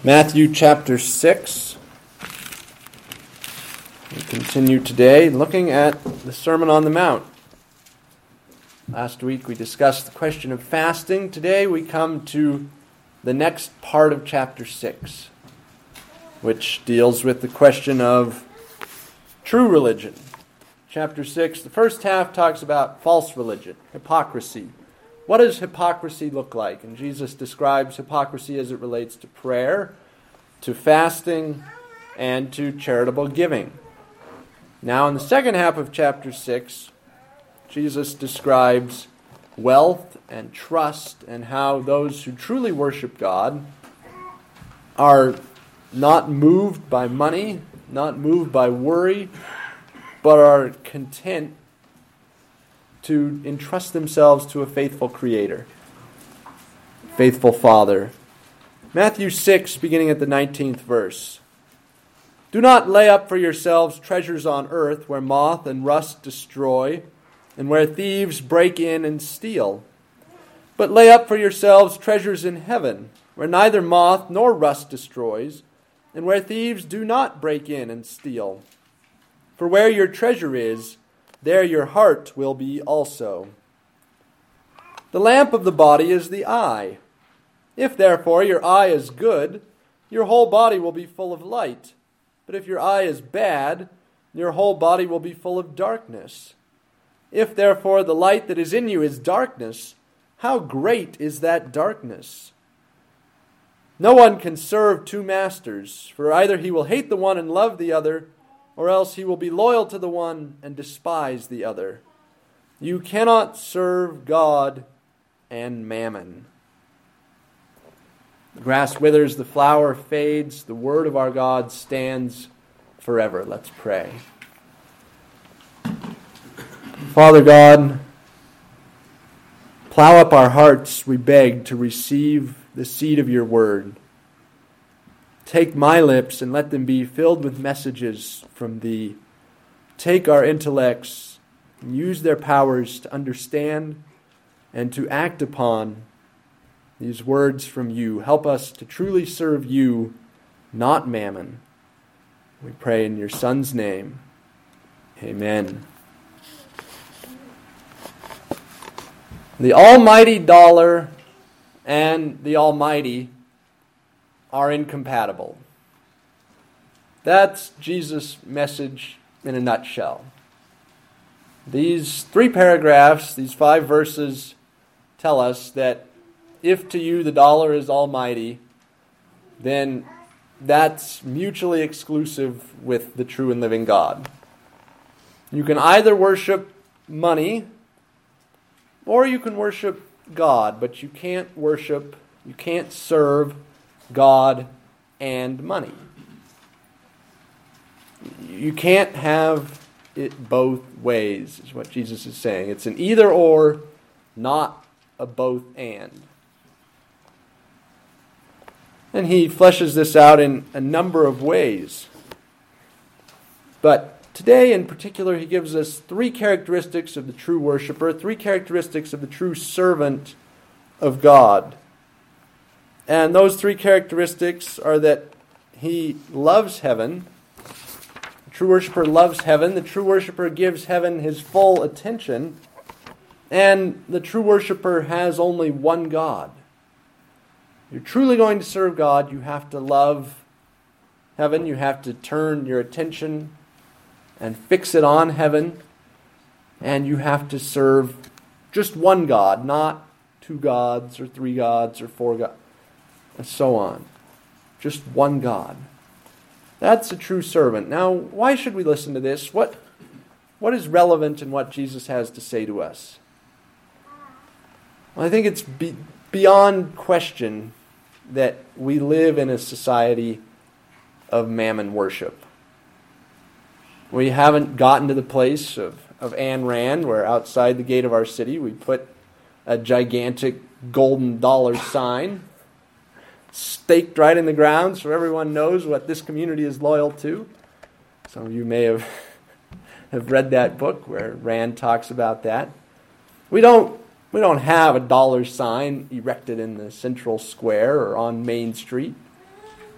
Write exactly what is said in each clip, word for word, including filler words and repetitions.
Matthew chapter six. We continue today looking at the Sermon on the Mount. Last week we discussed the question of fasting. Today we come to the next part of chapter six, which deals with the question of true religion. Chapter six, the first half talks about false religion, hypocrisy. What does hypocrisy look like? And Jesus describes hypocrisy as it relates to prayer, to fasting, and to charitable giving. Now, in the second half of chapter six, Jesus describes wealth and trust and how those who truly worship God are not moved by money, not moved by worry, but are content to entrust themselves to a faithful Creator, faithful Father. Matthew six, beginning at the nineteenth verse. Do not lay up for yourselves treasures on earth where moth and rust destroy, and where thieves break in and steal. But lay up for yourselves treasures in heaven, where neither moth nor rust destroys, and where thieves do not break in and steal. For where your treasure is, there your heart will be also. The lamp of the body is the eye. If therefore your eye is good, your whole body will be full of light. But if your eye is bad, your whole body will be full of darkness. If therefore the light that is in you is darkness, how great is that darkness? No one can serve two masters, for either he will hate the one and love the other, or else he will be loyal to the one and despise the other. You cannot serve God and mammon. The grass withers, the flower fades, the word of our God stands forever. Let's pray. Father God, plow up our hearts, we beg, to receive the seed of your word. Take my lips and let them be filled with messages from thee. Take our intellects and use their powers to understand and to act upon these words from you. Help us to truly serve you, not mammon. We pray in your Son's name. Amen. The almighty dollar and the almighty are incompatible. That's Jesus' message in a nutshell. These three paragraphs, these five verses, tell us that if to you the dollar is almighty, then that's mutually exclusive with the true and living God. You can either worship money or you can worship God, but you can't worship, you can't serve God and money. You can't have it both ways, is what Jesus is saying. It's an either or, not a both and. And he fleshes this out in a number of ways. But today in particular, he gives us three characteristics of the true worshiper, three characteristics of the true servant of God. And those three characteristics are that he loves heaven. The true worshiper loves heaven. The true worshiper gives heaven his full attention. And the true worshiper has only one God. If you're truly going to serve God, you have to love heaven. You have to turn your attention and fix it on heaven. And you have to serve just one God, not two gods or three gods or four gods, and so on. Just one God. That's a true servant. Now, why should we listen to this? What, what is relevant in what Jesus has to say to us? Well, I think it's be, beyond question that we live in a society of mammon worship. We haven't gotten to the place of, of Ayn Rand, where outside the gate of our city we put a gigantic golden dollar sign staked right in the ground so everyone knows what this community is loyal to. Some of you may have, have read that book where Rand talks about that. We don't We don't have a dollar sign erected in the central square or on Main Street.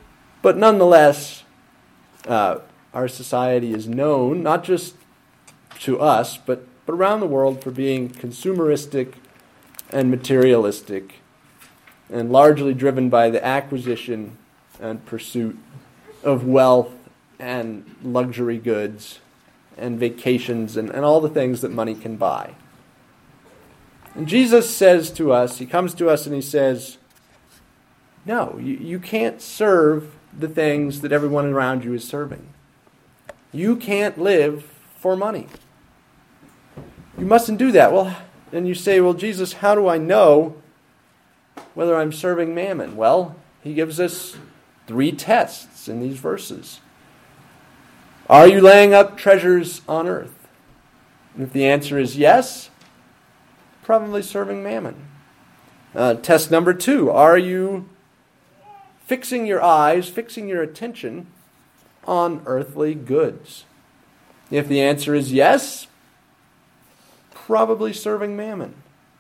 But nonetheless, uh, our society is known, not just to us, but, but around the world for being consumeristic and materialistic, and largely driven by the acquisition and pursuit of wealth and luxury goods and vacations and, and all the things that money can buy. And Jesus says to us, he comes to us and he says, no, you, you can't serve the things that everyone around you is serving. You can't live for money. You mustn't do that. Well, and you say, well, Jesus, how do I know whether I'm serving mammon? Well, he gives us three tests in these verses. Are you laying up treasures on earth? And if the answer is yes, probably serving mammon. Uh, test number two, are you fixing your eyes, fixing your attention on earthly goods? If the answer is yes, probably serving mammon.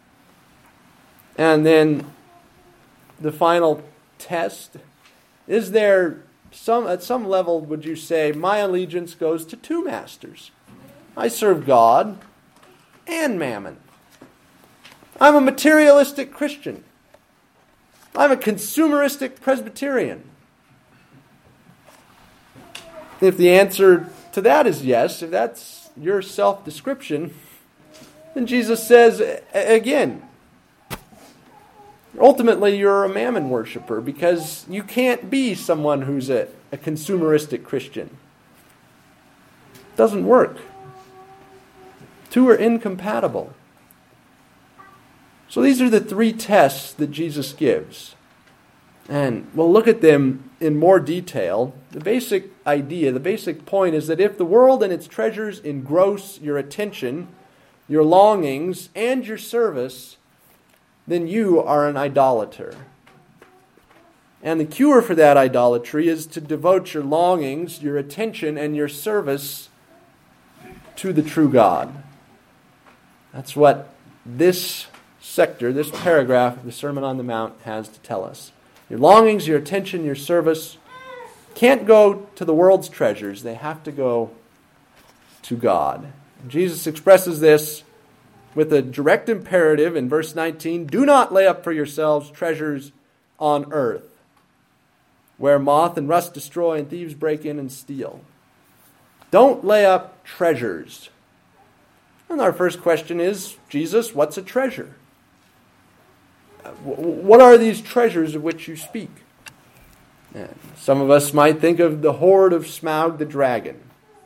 And then the final test, is there some, at some level, would you say, my allegiance goes to two masters? I serve God and mammon. I'm a materialistic Christian. I'm a consumeristic Presbyterian. If the answer to that is yes, if that's your self-description, then Jesus says, again, ultimately you're a mammon worshiper because you can't be someone who's a, a consumeristic Christian. It doesn't work. Two are incompatible. So these are the three tests that Jesus gives. And we'll look at them in more detail. The basic idea, the basic point is that if the world and its treasures engross your attention, your longings, and your service, then you are an idolater. And the cure for that idolatry is to devote your longings, your attention, and your service to the true God. That's what this sector, this paragraph of the Sermon on the Mount has to tell us. Your longings, your attention, your service can't go to the world's treasures. They have to go to God. Jesus expresses this with a direct imperative in verse nineteen. Do not lay up for yourselves treasures on earth, where moth and rust destroy and thieves break in and steal. Don't lay up treasures. And our first question is, Jesus, what's a treasure? What are these treasures of which you speak? And some of us might think of the hoard of Smaug the dragon.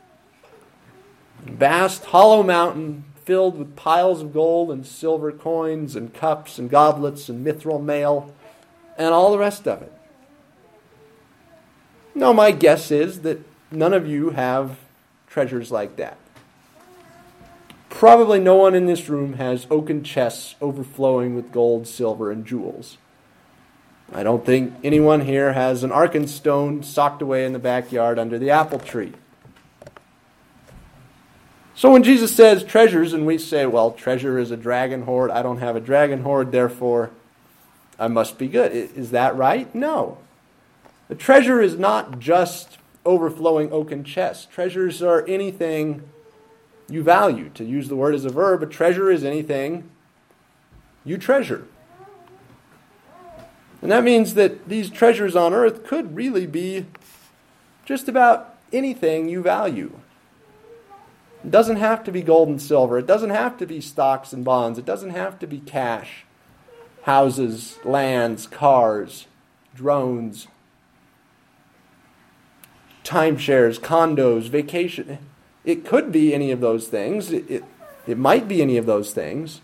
Vast hollow mountain filled with piles of gold and silver coins and cups and goblets and mithril mail and all the rest of it. No, my guess is that none of you have treasures like that. Probably no one in this room has oaken chests overflowing with gold, silver, and jewels. I don't think anyone here has an Arkenstone socked away in the backyard under the apple tree. So when Jesus says treasures, and we say, well, treasure is a dragon hoard, I don't have a dragon hoard, therefore I must be good. Is that right? No. The treasure is not just overflowing oaken chests. Treasures are anything you value. To use the word as a verb, a treasure is anything you treasure. And that means that these treasures on earth could really be just about anything you value. It doesn't have to be gold and silver. It doesn't have to be stocks and bonds. It doesn't have to be cash, houses, lands, cars, drones, timeshares, condos, vacation. It could be any of those things. It, it, it might be any of those things.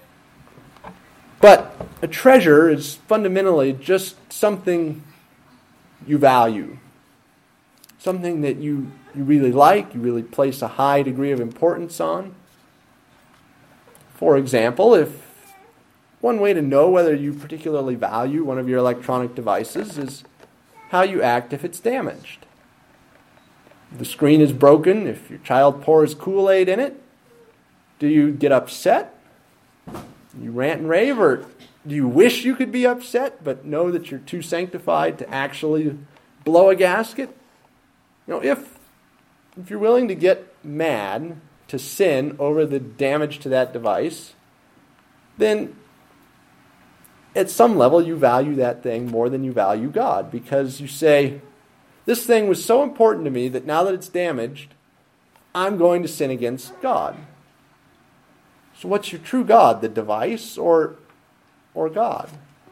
But a treasure is fundamentally just something you value. Something that you, you really like, you really place a high degree of importance on. For example, if one way to know whether you particularly value one of your electronic devices is how you act if it's damaged. If the screen is broken, if your child pours Kool-Aid in it, do you get upset? You rant and rave, or do you wish you could be upset but know that you're too sanctified to actually blow a gasket? You know, if, if you're willing to get mad, to sin over the damage to that device, then at some level you value that thing more than you value God, because you say, this thing was so important to me that now that it's damaged, I'm going to sin against God. So what's your true God, the device or, or God?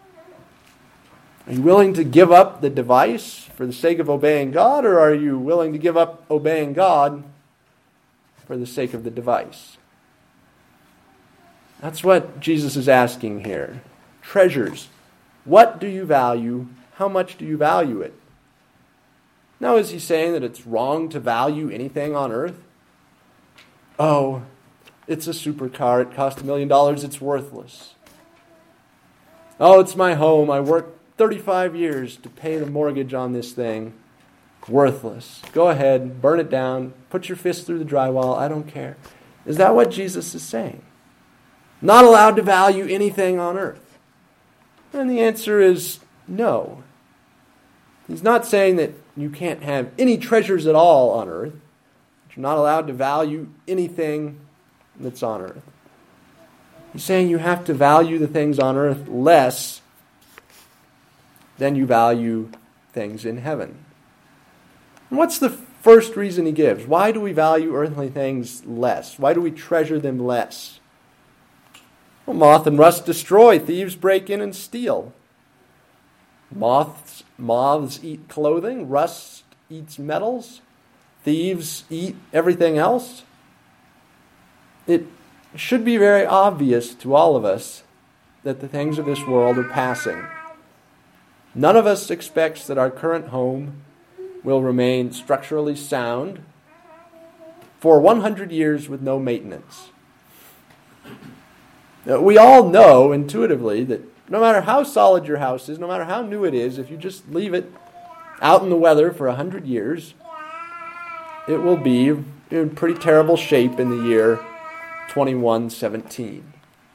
Are you willing to give up the device for the sake of obeying God, or are you willing to give up obeying God for the sake of the device? That's what Jesus is asking here. Treasures. What do you value? How much do you value it? Now, is he saying that it's wrong to value anything on earth? Oh, it's a supercar. It cost a million dollars. It's worthless. Oh, it's my home. I worked thirty-five years to pay the mortgage on this thing. Worthless. Go ahead, burn it down, put your fist through the drywall. I don't care. Is that what Jesus is saying? Not allowed to value anything on earth. And the answer is no. He's not saying that you can't have any treasures at all on earth. That you're not allowed to value anything that's on earth. He's saying you have to value the things on earth less than you value things in heaven. And what's the first reason he gives? Why do we value earthly things less? Why do we treasure them less? Well, moth and rust destroy. Thieves break in and steal. Moths, moths eat clothing. Rust eats metals. Thieves eat everything else. It should be very obvious to all of us that the things of this world are passing. None of us expects that our current home will remain structurally sound for one hundred years with no maintenance. Now, we all know intuitively that no matter how solid your house is, no matter how new it is, if you just leave it out in the weather for one hundred years, it will be in pretty terrible shape in the year twenty-one seventeen.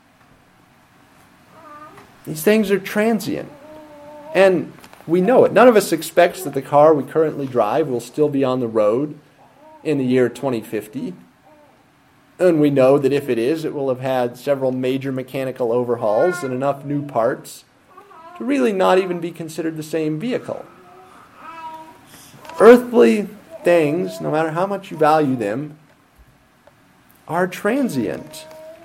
These things are transient. And we know it. None of us expects that the car we currently drive will still be on the road in the year twenty fifty. And we know that if it is, it will have had several major mechanical overhauls and enough new parts to really not even be considered the same vehicle. Earthly things, no matter how much you value them, are transient.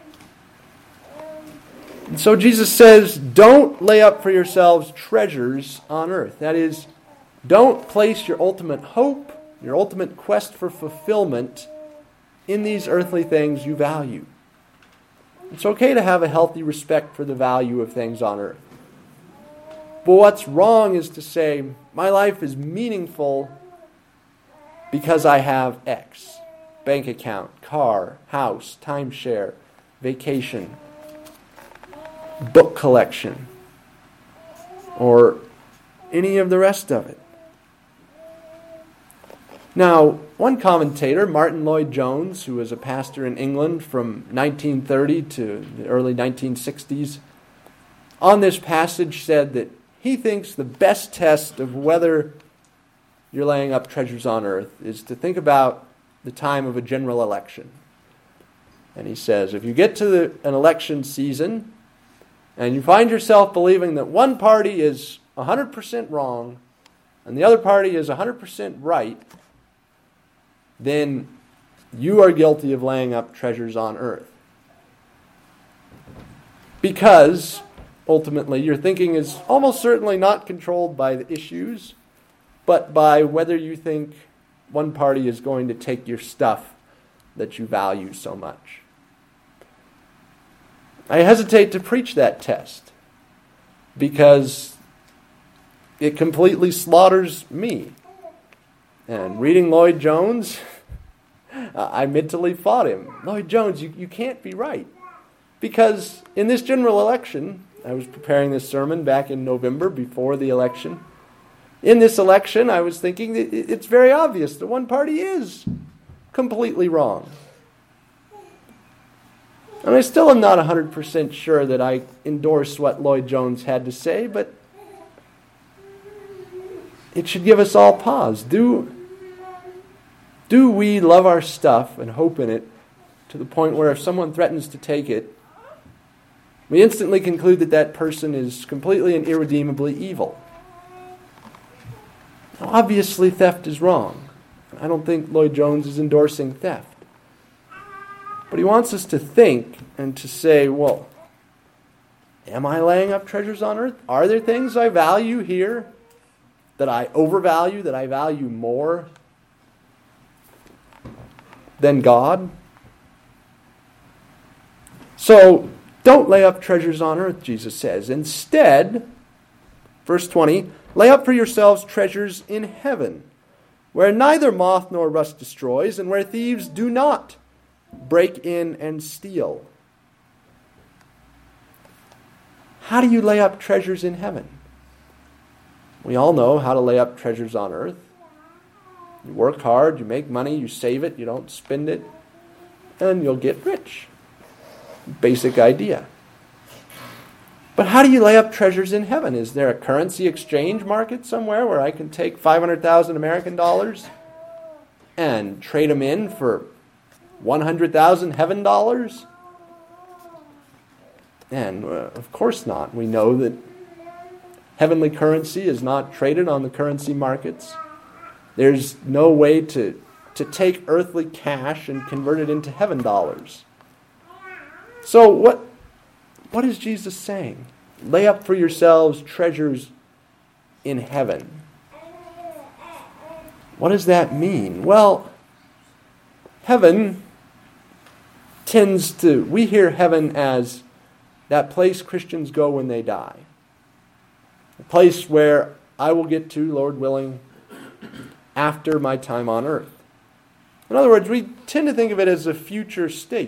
And so Jesus says, don't lay up for yourselves treasures on earth. That is, don't place your ultimate hope, your ultimate quest for fulfillment in these earthly things you value. It's okay to have a healthy respect for the value of things on earth. But what's wrong is to say, my life is meaningful because I have X. Bank account, car, house, timeshare, vacation, book collection, or any of the rest of it. Now, one commentator, Martin Lloyd-Jones, who was a pastor in England from nineteen thirty to the early nineteen sixties, on this passage said that he thinks the best test of whether you're laying up treasures on earth is to think about the time of a general election. And he says, if you get to the, an election season and you find yourself believing that one party is one hundred percent wrong and the other party is one hundred percent right, then you are guilty of laying up treasures on earth. Because, ultimately, your thinking is almost certainly not controlled by the issues, but by whether you think one party is going to take your stuff that you value so much. I hesitate to preach that test because it completely slaughters me. And reading Lloyd-Jones, I mentally fought him. Lloyd-Jones, you, you can't be right. Because in this general election, I was preparing this sermon back in November before the election. In this election, I was thinking that it's very obvious that one party is completely wrong. And I still am not one hundred percent sure that I endorse what Lloyd-Jones had to say, but it should give us all pause. Do, do we love our stuff and hope in it to the point where if someone threatens to take it, we instantly conclude that that person is completely and irredeemably evil? Now, obviously, theft is wrong. I don't think Lloyd Jones is endorsing theft. But he wants us to think and to say, well, am I laying up treasures on earth? Are there things I value here that I overvalue, that I value more than God? So, don't lay up treasures on earth, Jesus says. Instead, verse twenty, lay up for yourselves treasures in heaven, where neither moth nor rust destroys, and where thieves do not break in and steal. How do you lay up treasures in heaven? We all know how to lay up treasures on earth. You work hard, you make money, you save it, you don't spend it, and you'll get rich. Basic idea. But how do you lay up treasures in heaven? Is there a currency exchange market somewhere where I can take five hundred thousand American dollars and trade them in for one hundred thousand heaven dollars? And uh, of course not. We know that heavenly currency is not traded on the currency markets. There's no way to, to take earthly cash and convert it into heaven dollars. So what, what is Jesus saying? Lay up for yourselves treasures in heaven. What does that mean? Well, heaven tends to, we hear heaven as that place Christians go when they die. A place where I will get to, Lord willing, after my time on earth. In other words, we tend to think of it as a future state.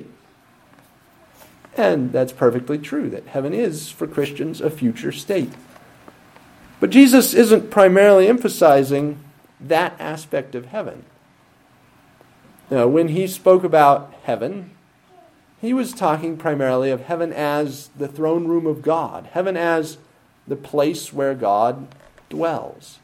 And that's perfectly true, that heaven is, for Christians, a future state. But Jesus isn't primarily emphasizing that aspect of heaven. Now, when he spoke about heaven, he was talking primarily of heaven as the throne room of God, heaven as the place where God dwells.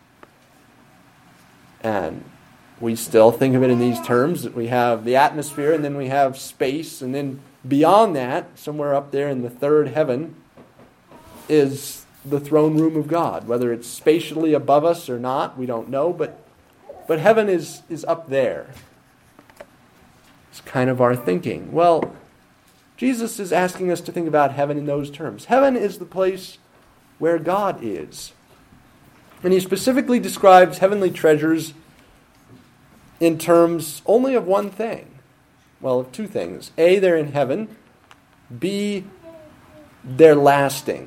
And we still think of it in these terms, that we have the atmosphere, and then we have space, and then beyond that, somewhere up there in the third heaven, is the throne room of God. Whether it's spatially above us or not, we don't know, but but heaven is, is up there. It's kind of our thinking. Well, Jesus is asking us to think about heaven in those terms. Heaven is the place where God is. And he specifically describes heavenly treasures in terms only of one thing. Well, of two things. A, they're in heaven. B, they're lasting.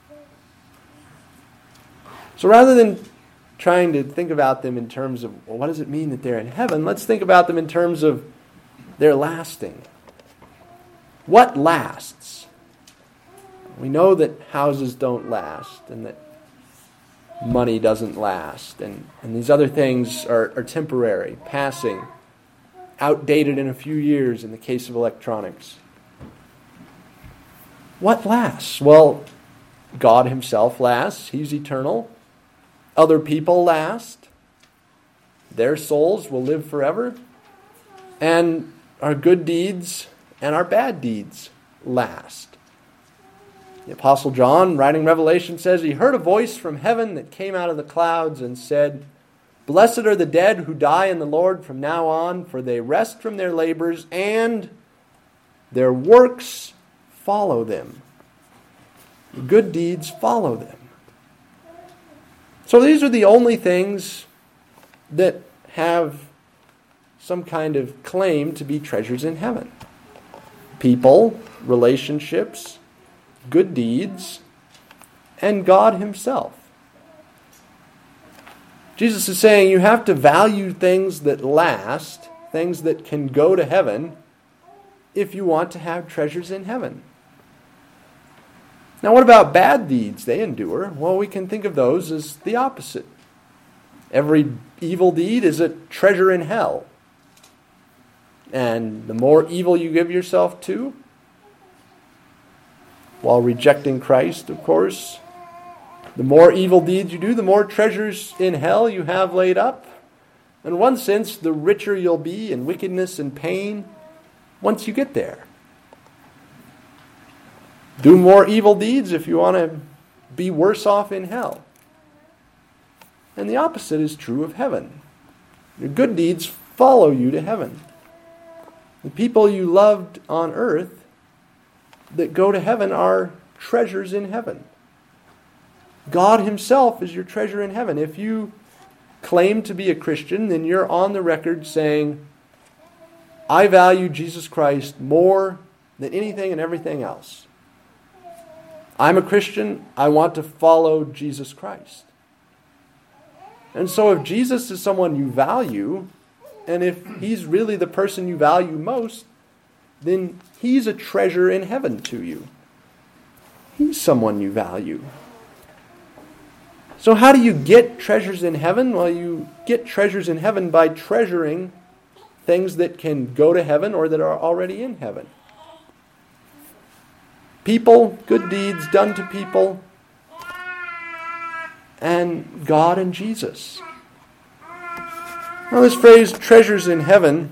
So rather than trying to think about them in terms of, well, what does it mean that they're in heaven? Let's think about them in terms of they're lasting. What lasts? We know that houses don't last, and that money doesn't last, and, and these other things are, are temporary, passing, outdated in a few years in the case of electronics. What lasts? Well, God himself lasts. He's eternal. Other people last. Their souls will live forever. And our good deeds and our bad deeds last. The Apostle John, writing Revelation, says he heard a voice from heaven that came out of the clouds and said, "Blessed are the dead who die in the Lord from now on, for they rest from their labors, and their works follow them." Good deeds follow them. So these are the only things that have some kind of claim to be treasures in heaven. People, relationships, good deeds, and God himself. Jesus is saying you have to value things that last, things that can go to heaven, if you want to have treasures in heaven. Now, what about bad deeds? They endure. Well, we can think of those as the opposite. Every evil deed is a treasure in hell. And the more evil you give yourself to, while rejecting Christ, of course, The more evil deeds you do, the more treasures in hell you have laid up. In one sense, the richer you'll be in wickedness and pain once you get there. Do more evil deeds if you want to be worse off in hell. And the opposite is true of heaven. Your good deeds follow you to heaven. The people you loved on earth that go to heaven are treasures in heaven. God himself is your treasure in heaven. If you claim to be a Christian, then you're on the record saying, I value Jesus Christ more than anything and everything else. I'm a Christian. I want to follow Jesus Christ. And so if Jesus is someone you value, and if he's really the person you value most, then he's a treasure in heaven to you. He's someone you value. So how do you get treasures in heaven? Well, you get treasures in heaven by treasuring things that can go to heaven or that are already in heaven. People, good deeds done to people, and God and Jesus. Now this phrase, treasures in heaven,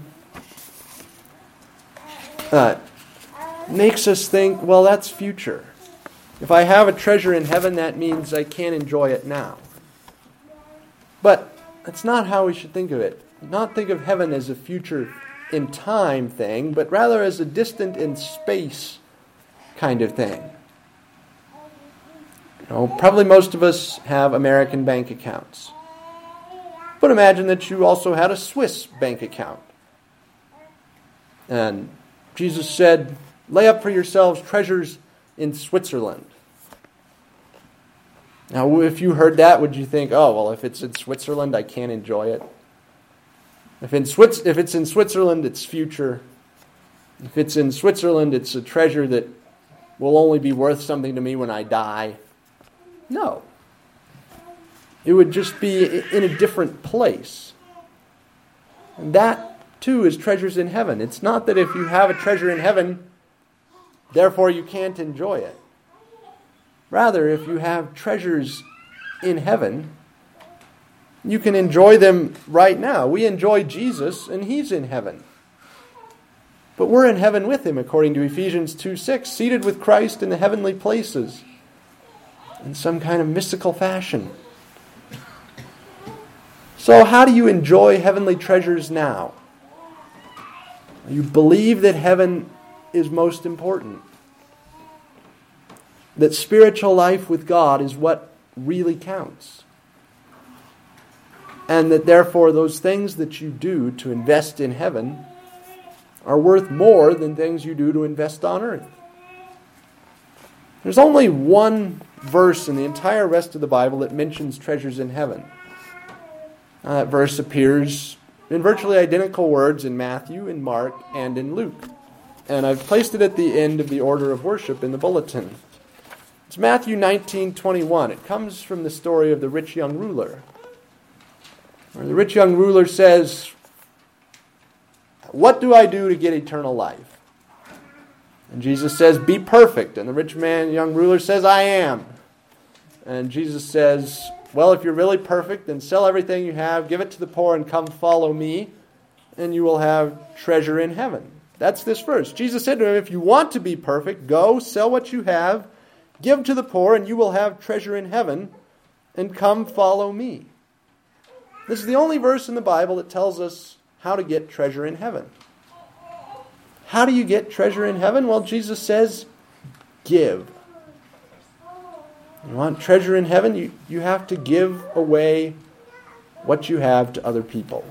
uh, makes us think, well, that's future. If I have a treasure in heaven, that means I can't enjoy it now. But that's not how we should think of it. Not think of heaven as a future in time thing, but rather as a distant in space kind of thing. You know, probably most of us have American bank accounts. But imagine that you also had a Swiss bank account. And Jesus said, lay up for yourselves treasures in Switzerland. Now, if you heard that, would you think, oh, well, if it's in Switzerland, I can't enjoy it? If, in Swiss, if it's in Switzerland, it's future. If it's in Switzerland, it's a treasure that will only be worth something to me when I die. No. It would just be in a different place. And that, too, is treasures in heaven. It's not that if you have a treasure in heaven, therefore you can't enjoy it. Rather, if you have treasures in heaven, you can enjoy them right now. We enjoy Jesus, and he's in heaven. But we're in heaven with him, according to Ephesians two six, seated with Christ in the heavenly places, in some kind of mystical fashion. So how do you enjoy heavenly treasures now? You believe that heaven is most important. That spiritual life with God is what really counts. And that therefore those things that you do to invest in heaven are worth more than things you do to invest on earth. There's only one verse in the entire rest of the Bible that mentions treasures in heaven. Uh, that verse appears in virtually identical words in Matthew, in Mark, and in Luke. And I've placed it at the end of the order of worship in the bulletin. It's Matthew nineteen twenty-one. It comes from the story of the rich young ruler. Where the rich young ruler says, what do I do to get eternal life? And Jesus says, be perfect. And the rich man, young ruler says, I am. And Jesus says, well, if you're really perfect, then sell everything you have, give it to the poor, and come follow me, and you will have treasure in heaven. That's this verse. Jesus said to him, if you want to be perfect, go, sell what you have, give to the poor, and you will have treasure in heaven, and come follow me. This is the only verse in the Bible that tells us how to get treasure in heaven. How do you get treasure in heaven? Well, Jesus says, give. You want treasure in heaven? You, you have to give away what you have to other people.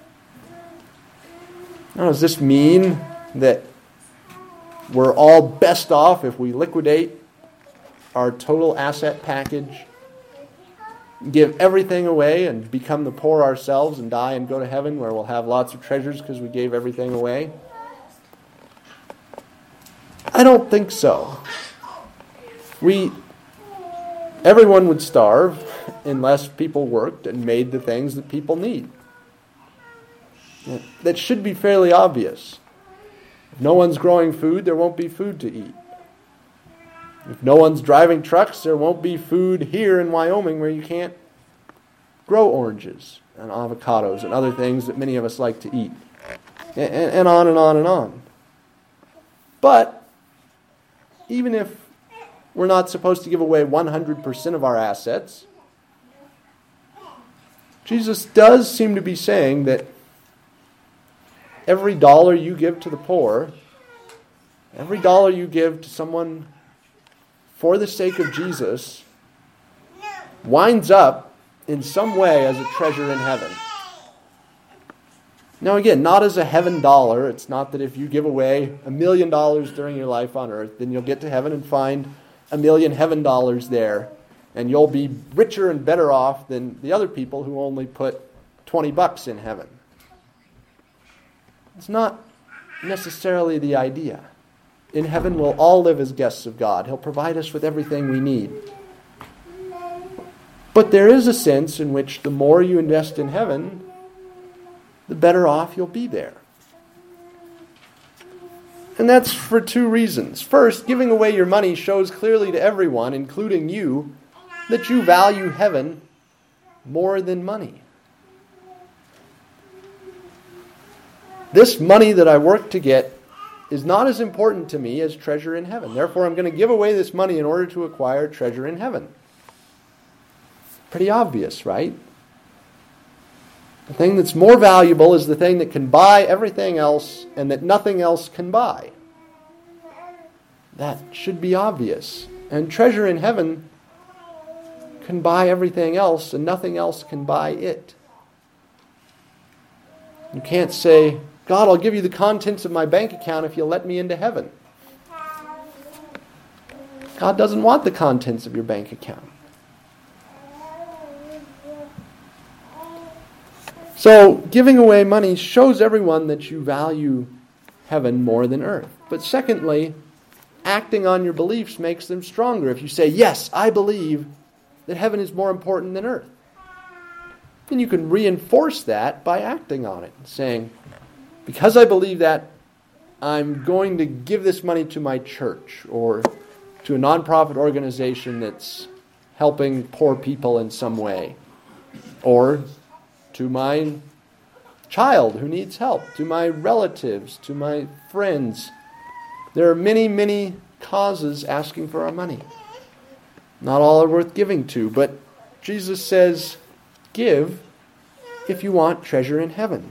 Now, does this mean that we're all best off if we liquidate our total asset package, give everything away and become the poor ourselves and die and go to heaven where we'll have lots of treasures because we gave everything away? I don't think so. We, everyone would starve unless people worked and made the things that people need. That should be fairly obvious. If no one's growing food, there won't be food to eat. If no one's driving trucks, there won't be food here in Wyoming where you can't grow oranges and avocados and other things that many of us like to eat. And, and on and on and on. But even if we're not supposed to give away one hundred percent of our assets, Jesus does seem to be saying that every dollar you give to the poor, every dollar you give to someone for the sake of Jesus, winds up in some way as a treasure in heaven. Now again, not as a heaven dollar. It's not that if you give away a million dollars during your life on earth, then you'll get to heaven and find a million heaven dollars there, and you'll be richer and better off than the other people who only put twenty bucks in heaven. It's not necessarily the idea. In heaven, we'll all live as guests of God. He'll provide us with everything we need. But there is a sense in which the more you invest in heaven, the better off you'll be there. And that's for two reasons. First, giving away your money shows clearly to everyone, including you, that you value heaven more than money. This money that I work to get is not as important to me as treasure in heaven. Therefore, I'm going to give away this money in order to acquire treasure in heaven. Pretty obvious, right? The thing that's more valuable is the thing that can buy everything else and that nothing else can buy. That should be obvious. And treasure in heaven can buy everything else and nothing else can buy it. You can't say, God, I'll give you the contents of my bank account if you'll let me into heaven. God doesn't want the contents of your bank account. So, giving away money shows everyone that you value heaven more than earth. But secondly, acting on your beliefs makes them stronger. If you say, yes, I believe that heaven is more important than earth, then you can reinforce that by acting on it, saying, because I believe that, I'm going to give this money to my church or to a nonprofit organization that's helping poor people in some way, or to my child who needs help, to my relatives, to my friends. There are many, many causes asking for our money. Not all are worth giving to, but Jesus says, give if you want treasure in heaven.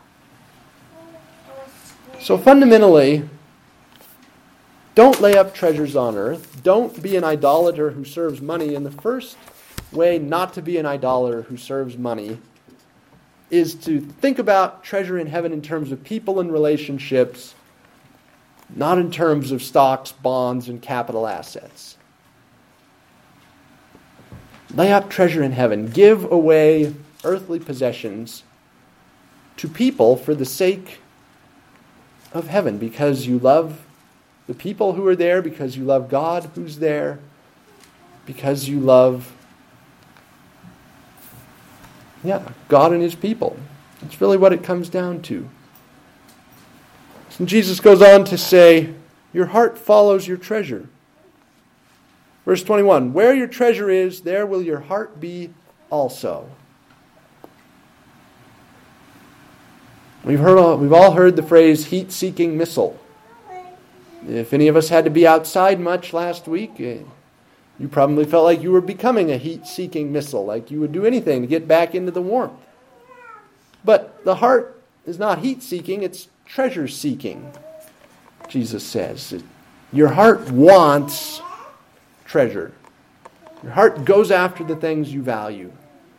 So fundamentally, don't lay up treasures on earth. Don't be an idolater who serves money. And the first way not to be an idolater who serves money is to think about treasure in heaven in terms of people and relationships, not in terms of stocks, bonds, and capital assets. Lay up treasure in heaven. Give away earthly possessions to people for the sake of heaven, because you love the people who are there, because you love God who's there, because you love Yeah, God and His people. That's really what it comes down to. And Jesus goes on to say, your heart follows your treasure. Verse twenty-one, where your treasure is, there will your heart be also. We've heard, all, we've all heard the phrase heat-seeking missile. If any of us had to be outside much last week, you probably felt like you were becoming a heat-seeking missile, like you would do anything to get back into the warmth. But the heart is not heat-seeking, it's treasure-seeking, Jesus says. Your heart wants treasure. Your heart goes after the things you value.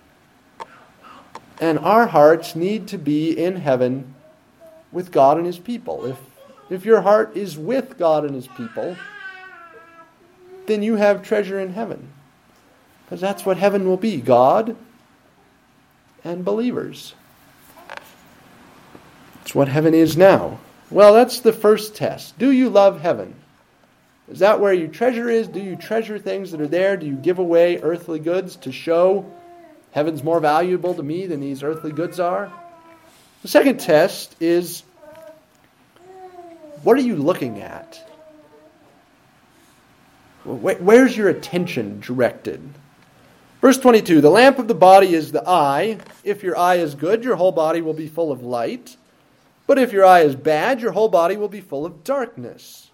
And our hearts need to be in heaven with God and His people. If, if your heart is with God and His people, then you have treasure in heaven. Because that's what heaven will be, God and believers. It's what heaven is now. Well, that's the first test. Do you love heaven? Is that where your treasure is? Do you treasure things that are there? Do you give away earthly goods to show heaven's more valuable to me than these earthly goods are? The second test is, what are you looking at? Where's your attention directed? Verse twenty-two, the lamp of the body is the eye. If your eye is good, your whole body will be full of light. But if your eye is bad, your whole body will be full of darkness.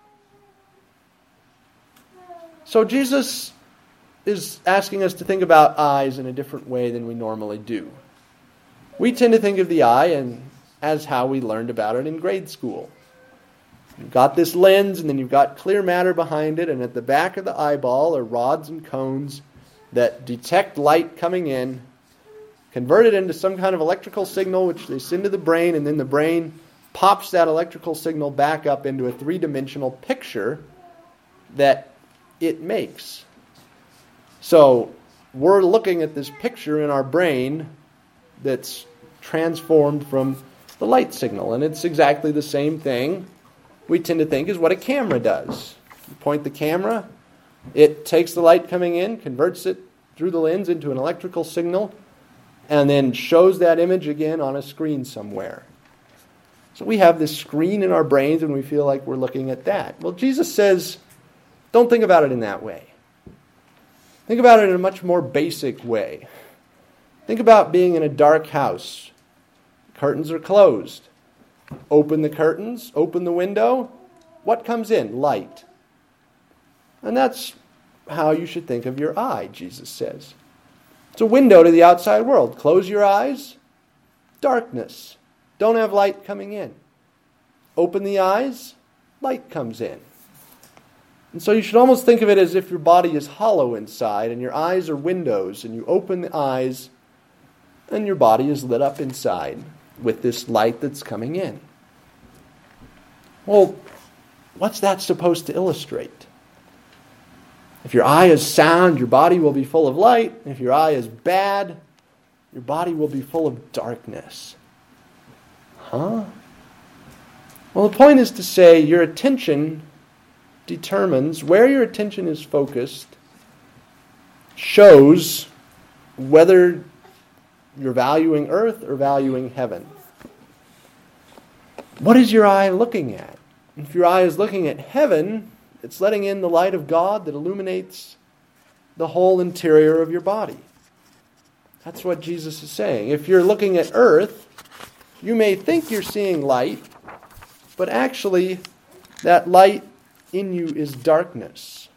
So Jesus is asking us to think about eyes in a different way than we normally do. We tend to think of the eye and as how we learned about it in grade school. You've got this lens, and then you've got clear matter behind it, and at the back of the eyeball are rods and cones that detect light coming in, convert it into some kind of electrical signal, which they send to the brain, and then the brain pops that electrical signal back up into a three-dimensional picture that it makes. So we're looking at this picture in our brain that's transformed from the light signal, and it's exactly the same thing we tend to think is what a camera does. You point the camera, it takes the light coming in, converts it through the lens into an electrical signal, and then shows that image again on a screen somewhere. So we have this screen in our brains and we feel like we're looking at that. Well, Jesus says, don't think about it in that way. Think about it in a much more basic way. Think about being in a dark house. Curtains are closed. Open the curtains, open the window. What comes in? Light. And that's how you should think of your eye, Jesus says. It's a window to the outside world. Close your eyes, darkness. Don't have light coming in. Open the eyes, light comes in. And so you should almost think of it as if your body is hollow inside and your eyes are windows, and you open the eyes and your body is lit up inside with this light that's coming in. Well, what's that supposed to illustrate? If your eye is sound, your body will be full of light. If your eye is bad, your body will be full of darkness. Huh? Well, the point is to say your attention determines where your attention is focused, shows whether you're valuing earth or valuing heaven. What is your eye looking at? If your eye is looking at heaven, it's letting in the light of God that illuminates the whole interior of your body. That's what Jesus is saying. If you're looking at earth, you may think you're seeing light, but actually that light in you is darkness.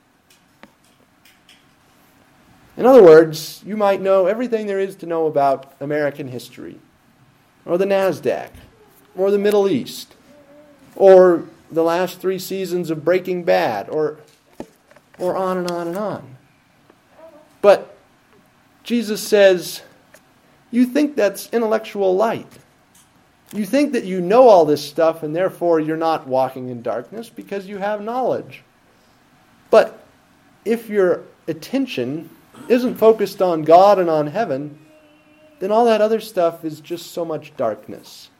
In other words, you might know everything there is to know about American history, or the NASDAQ, or the Middle East, or the last three seasons of Breaking Bad, or, or on and on and on. But Jesus says, you think that's intellectual light. You think that you know all this stuff, and therefore you're not walking in darkness because you have knowledge. But if your attention isn't focused on God and on heaven, then all that other stuff is just so much darkness.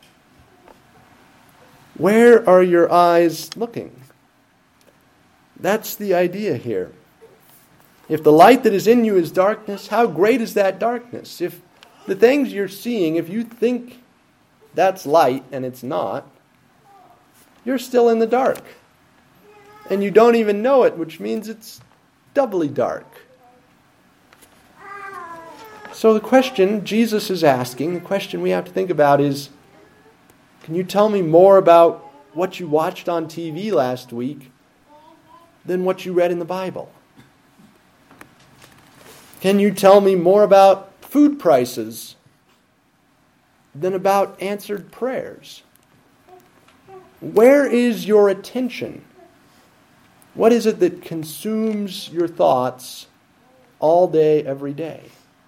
Where are your eyes looking? That's the idea here. If the light that is in you is darkness, how great is that darkness? If the things you're seeing, if you think that's light and it's not, you're still in the dark. And you don't even know it, which means it's doubly dark. So the question Jesus is asking, the question we have to think about is, can you tell me more about what you watched on T V last week than what you read in the Bible? Can you tell me more about food prices than about answered prayers? Where is your attention? What is it that consumes your thoughts all day, every day?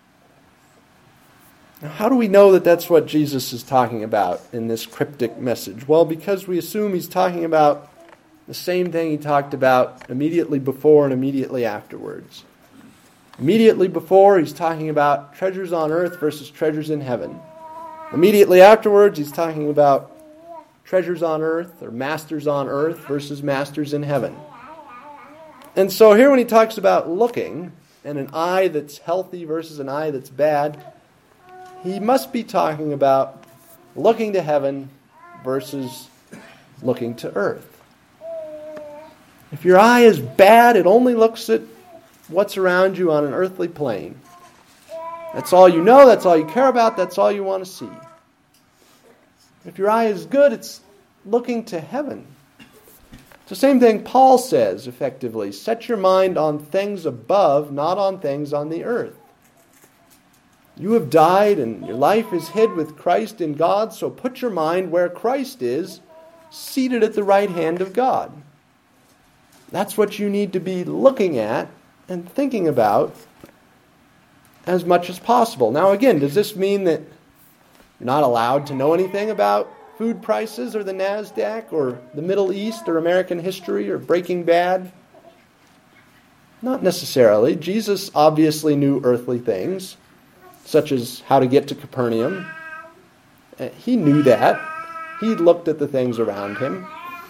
Now, how do we know that that's what Jesus is talking about in this cryptic message? Well, because we assume he's talking about the same thing he talked about immediately before and immediately afterwards. Immediately before, he's talking about treasures on earth versus treasures in heaven. Immediately afterwards, he's talking about treasures on earth or masters on earth versus masters in heaven. And so here when he talks about looking and an eye that's healthy versus an eye that's bad, he must be talking about looking to heaven versus looking to earth. If your eye is bad, it only looks at what's around you on an earthly plane. That's all you know, that's all you care about, that's all you want to see. If your eye is good, it's looking to heaven. It's the same thing Paul says, effectively. Set your mind on things above, not on things on the earth. You have died and your life is hid with Christ in God, so put your mind where Christ is, seated at the right hand of God. That's what you need to be looking at and thinking about as much as possible. Now again, does this mean that you're not allowed to know anything about food prices or the NASDAQ or the Middle East or American history or Breaking Bad? Not necessarily. Jesus obviously knew earthly things, such as how to get to Capernaum. He knew that. He looked at the things around him.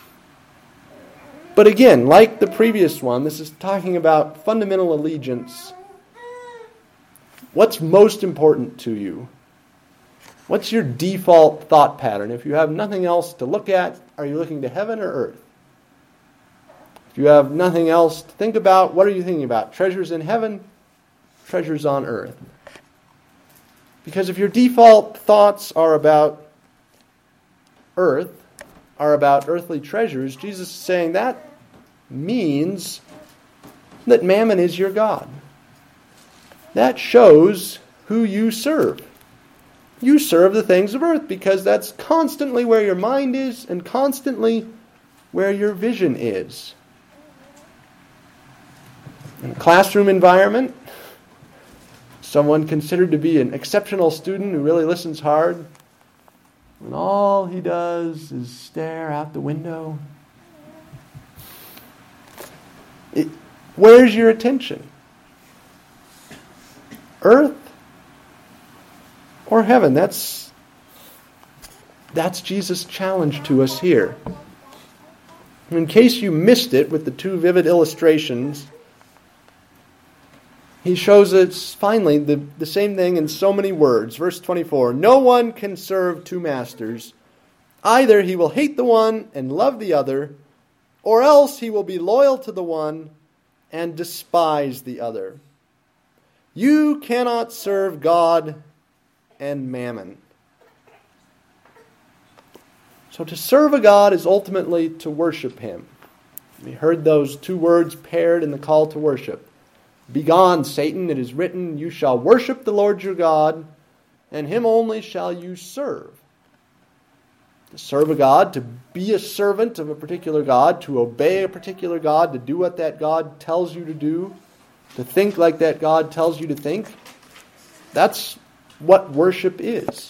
But again, like the previous one, this is talking about fundamental allegiance. What's most important to you? What's your default thought pattern? If you have nothing else to look at, are you looking to heaven or earth? If you have nothing else to think about, what are you thinking about? Treasures in heaven, treasures on earth. Because if your default thoughts are about earth, are about earthly treasures, Jesus is saying that means that mammon is your God. That shows who you serve. You serve the things of earth because that's constantly where your mind is and constantly where your vision is. In a classroom environment, someone considered to be an exceptional student who really listens hard, and all he does is stare out the window. It, where's your attention? Earth or heaven? That's, that's Jesus' challenge to us here. In case you missed it with the two vivid illustrations, he shows us finally the, the same thing in so many words. Verse twenty-four, no one can serve two masters. Either he will hate the one and love the other, or else he will be loyal to the one and despise the other. You cannot serve God and mammon. So to serve a God is ultimately to worship him. We heard those two words paired in the call to worship. Begone, Satan, it is written, you shall worship the Lord your God, and him only shall you serve. To serve a God, to be a servant of a particular God, to obey a particular God, to do what that God tells you to do, to think like that God tells you to think. That's what worship is.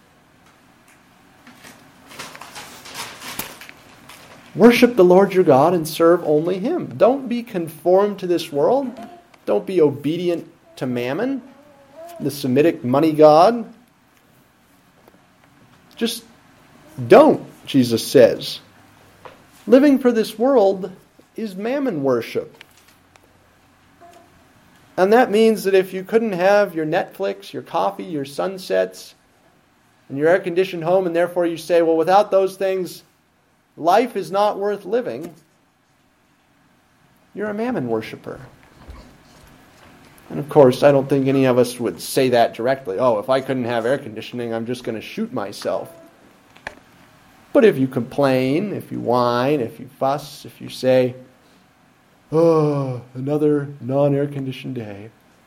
Worship the Lord your God and serve only him. Don't be conformed to this world. Don't be obedient to mammon, the Semitic money god. Just don't, Jesus says. Living for this world is mammon worship. And that means that if you couldn't have your Netflix, your coffee, your sunsets, and your air-conditioned home, and therefore you say, well, without those things, life is not worth living, you're a mammon worshiper. And of course, I don't think any of us would say that directly. Oh, if I couldn't have air conditioning, I'm just going to shoot myself. But if you complain, if you whine, if you fuss, if you say, oh, another non-air conditioned day,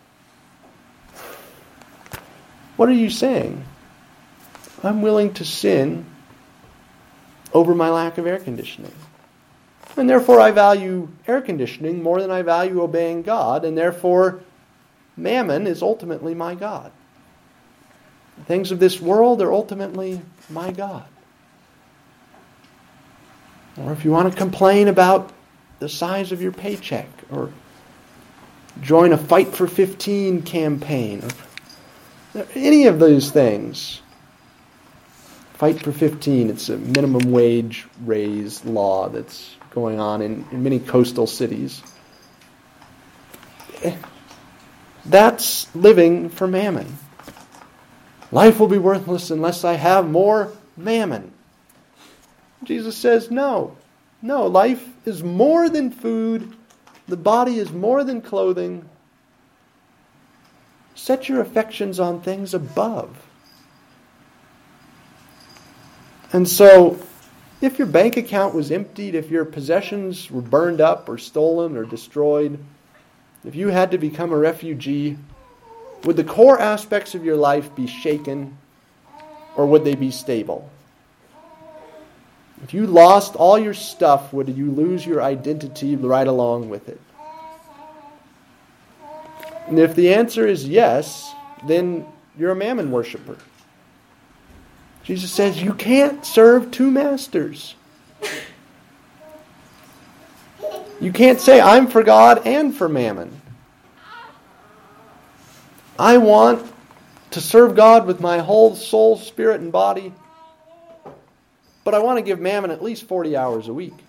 what are you saying? I'm willing to sin over my lack of air conditioning. And therefore I value air conditioning more than I value obeying God, and therefore mammon is ultimately my God. The things of this world are ultimately my God. Or if you want to complain about the size of your paycheck, or join a Fight for fifteen campaign, or any of those things. Fight for fifteen, it's a minimum wage raise law that's going on in, in many coastal cities. That's living for mammon. Life will be worthless unless I have more mammon. Jesus says, no, No, life is more than food. The body is more than clothing. Set your affections on things above. And so, if your bank account was emptied, if your possessions were burned up or stolen or destroyed, if you had to become a refugee, would the core aspects of your life be shaken, or would they be stable? If you lost all your stuff, would you lose your identity right along with it? And if the answer is yes, then you're a mammon worshiper. Jesus says you can't serve two masters. You can't say, I'm for God and for mammon. I want to serve God with my whole soul, spirit, and body, but I want to give mammon at least forty hours a week.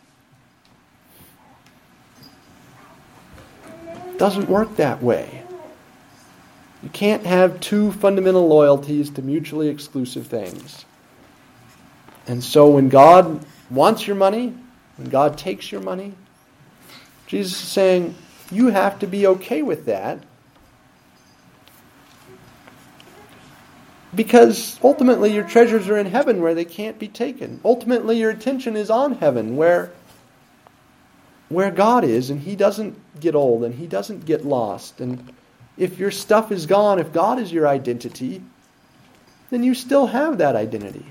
It doesn't work that way. You can't have two fundamental loyalties to mutually exclusive things. And so when God wants your money, when God takes your money, Jesus is saying, you have to be okay with that. Because ultimately your treasures are in heaven where they can't be taken. Ultimately your attention is on heaven where, where God is, and He doesn't get old and He doesn't get lost. And if your stuff is gone, if God is your identity, then you still have that identity.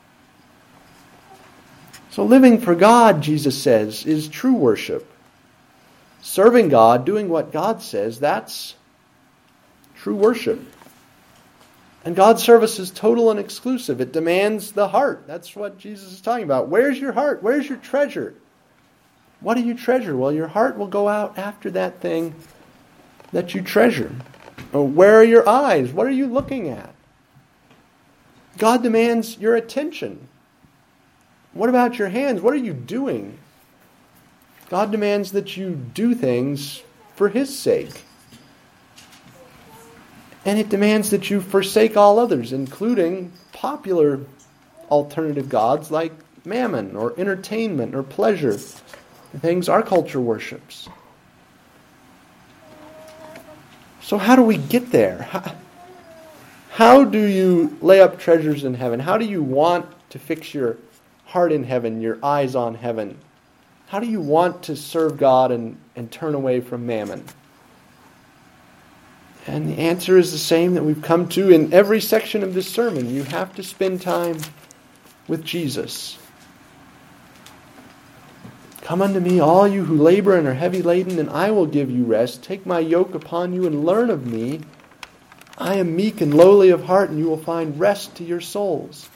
So living for God, Jesus says, is true worship. Serving God, doing what God says, that's true worship. And God's service is total and exclusive. It demands the heart. That's what Jesus is talking about. Where's your heart? Where's your treasure? What do you treasure? Well, your heart will go out after that thing that you treasure. Or where are your eyes? What are you looking at? God demands your attention. What about your hands? What are you doing? God demands that you do things for His sake. And it demands that you forsake all others, including popular alternative gods like mammon or entertainment or pleasure, the things our culture worships. So how do we get there? How, how do you lay up treasures in heaven? How do you want to fix your heart in heaven, your eyes on heaven? How do you want to serve God and, and turn away from mammon? And the answer is the same that we've come to in every section of this sermon. You have to spend time with Jesus. Come unto me, all you who labor and are heavy laden, and I will give you rest. Take my yoke upon you and learn of me. I am meek and lowly of heart, and you will find rest to your souls.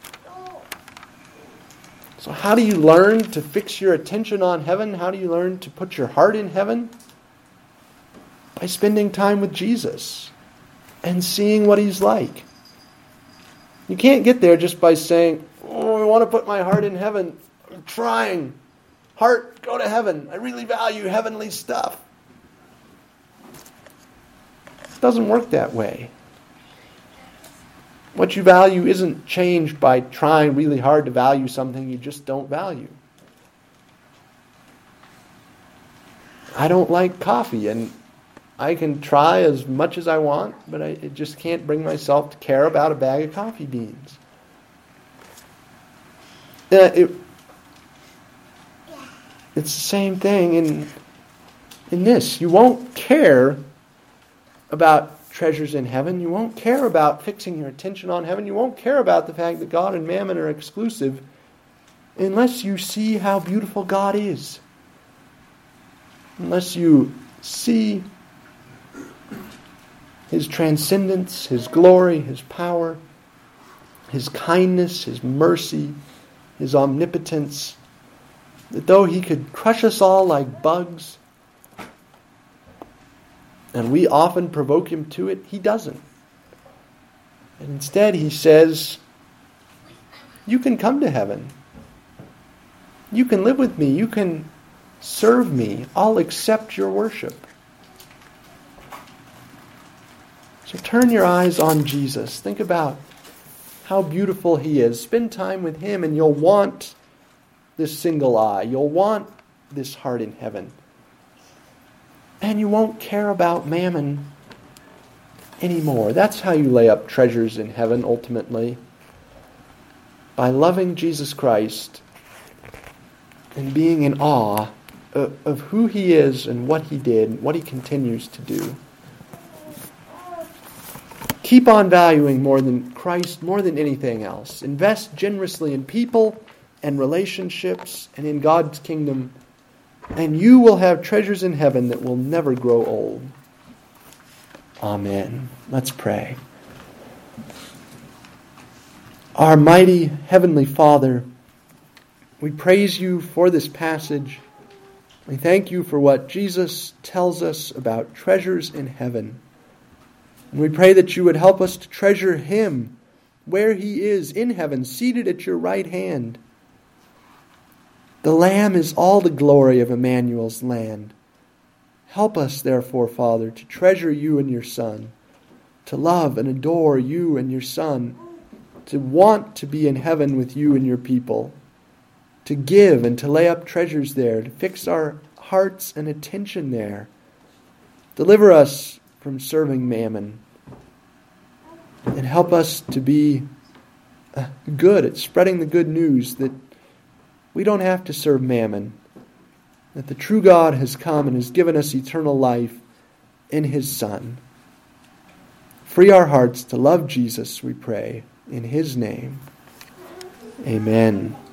So how do you learn to fix your attention on heaven? How do you learn to put your heart in heaven? By spending time with Jesus and seeing what He's like. You can't get there just by saying, oh, I want to put my heart in heaven. I'm trying. Heart, go to heaven. I really value heavenly stuff. It doesn't work that way. What you value isn't changed by trying really hard to value something you just don't value. I don't like coffee, and I can try as much as I want, but I, I just can't bring myself to care about a bag of coffee beans. Uh, it, it's the same thing in, in this. You won't care about treasures in heaven. You won't care about fixing your attention on heaven. You won't care about the fact that God and mammon are exclusive unless you see how beautiful God is. Unless you see His transcendence, His glory, His power, His kindness, His mercy, His omnipotence, that though He could crush us all like bugs, and we often provoke Him to it, He doesn't. And instead He says, you can come to heaven. You can live with me. You can serve me. I'll accept your worship. So turn your eyes on Jesus. Think about how beautiful He is. Spend time with Him, and you'll want this single eye. You'll want this heart in heaven. And you won't care about mammon anymore. That's how you lay up treasures in heaven, ultimately. By loving Jesus Christ and being in awe of, of who He is and what He did and what He continues to do. Keep on valuing more than Christ, more than anything else. Invest generously in people and relationships and in God's kingdom, and you will have treasures in heaven that will never grow old. Amen. Let's pray. Our mighty Heavenly Father, we praise You for this passage. We thank You for what Jesus tells us about treasures in heaven. And we pray that You would help us to treasure Him where He is in heaven, seated at Your right hand. The Lamb is all the glory of Emmanuel's land. Help us, therefore, Father, to treasure You and Your Son, to love and adore You and Your Son, to want to be in heaven with You and Your people, to give and to lay up treasures there, to fix our hearts and attention there. Deliver us from serving mammon, and help us to be good at spreading the good news that we don't have to serve mammon, that the true God has come and has given us eternal life in His Son. Free our hearts to love Jesus, we pray, in His name. Amen.